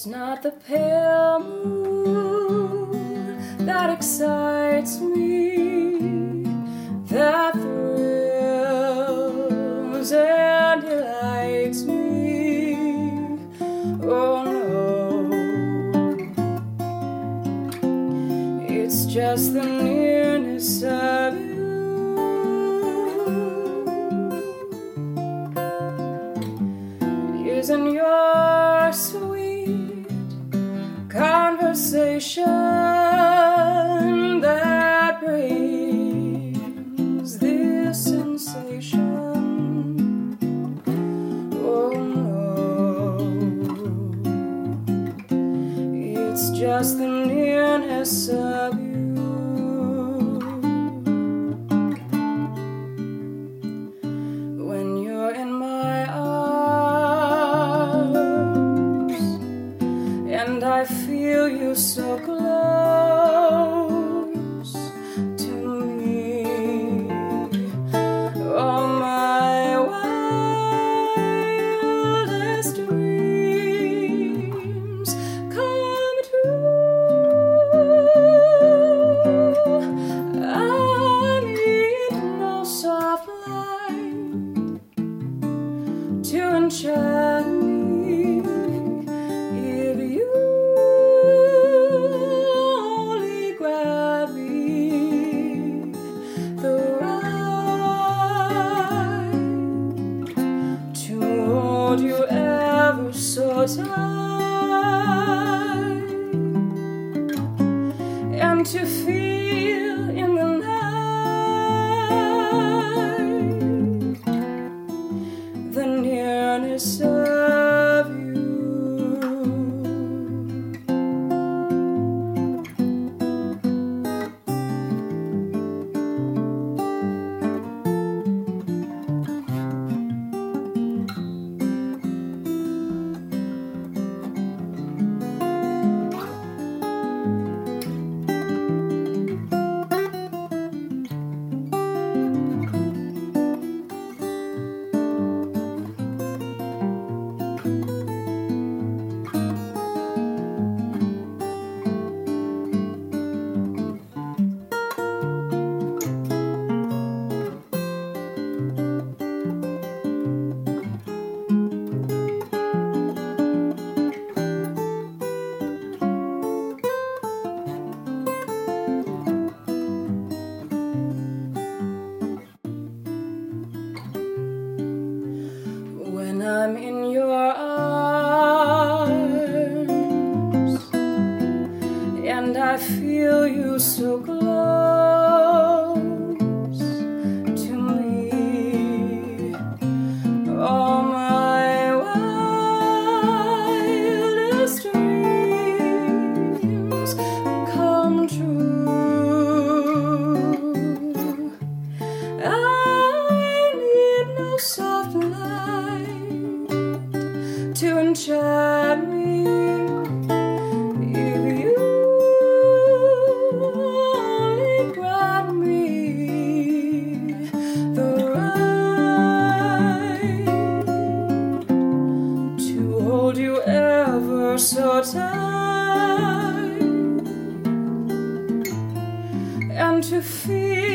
It's not the pale moon that excites me, that thrills and delights me. Oh no, it's just the nearness of you. Using your sweet conversation that brings this sensation. Oh no, it's just the nearness of you. When you're in my arms and I feel you so close to me, all my wildest dreams come true. I need no soft light to enchant me. If you only grab me the right to hold you ever so tight, and to feel in the night the nearness of you. When I'm in your arms and I feel you so close to me, all my wildest dreams come true. I need no soft light to enchant me. If you only grant me the right to hold you ever so tight, and to feel